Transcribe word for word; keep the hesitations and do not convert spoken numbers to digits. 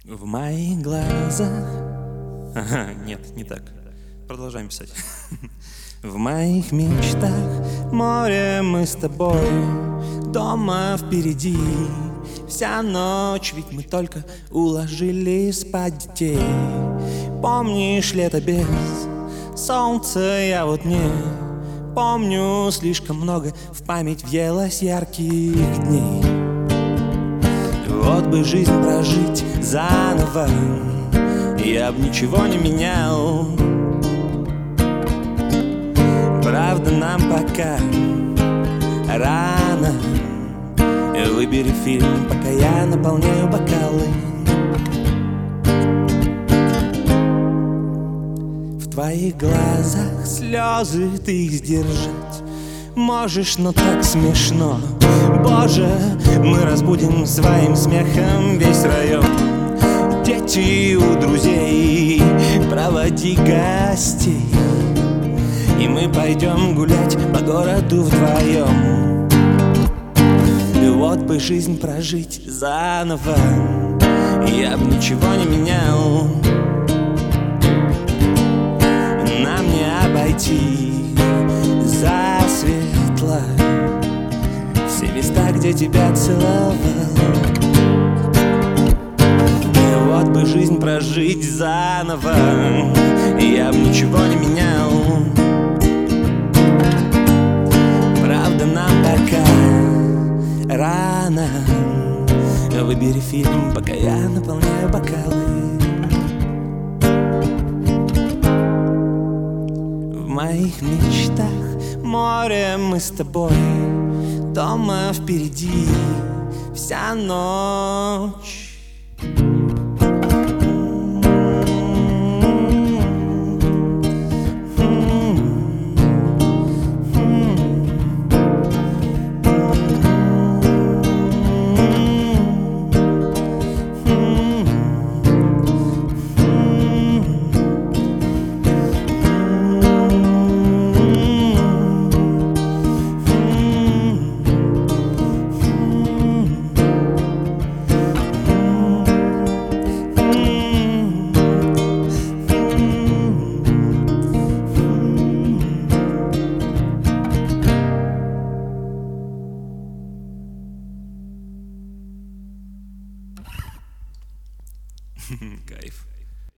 В моих глазах... Ага, нет, не так. Продолжаем писать. В моих мечтах море мы с тобой, дома впереди. Вся ночь, ведь мы только уложили спать детей. Помнишь лето без солнца, я вот не помню. Слишком много в память въелось ярких дней. Вот бы жизнь прожить заново, я б ничего не менял. Правда, нам пока рано. Выбери фильм, пока я наполняю бокалы. В твоих глазах слезы, ты их сдержать можешь, но так смешно. Боже, мы разбудим своим смехом весь район. Дети у друзей, проводи гостей, и мы пойдем гулять по городу вдвоем. И вот бы жизнь прожить заново, я бы ничего не менял. Нам не обойти засветло все места, где тебя целовал. И вот бы жизнь прожить заново, я бы ничего не менял. Правда, нам пока рано. Выбери фильм, пока я наполняю бокалы. В моих мечтах море мы с тобой, дома впереди. Вся ночь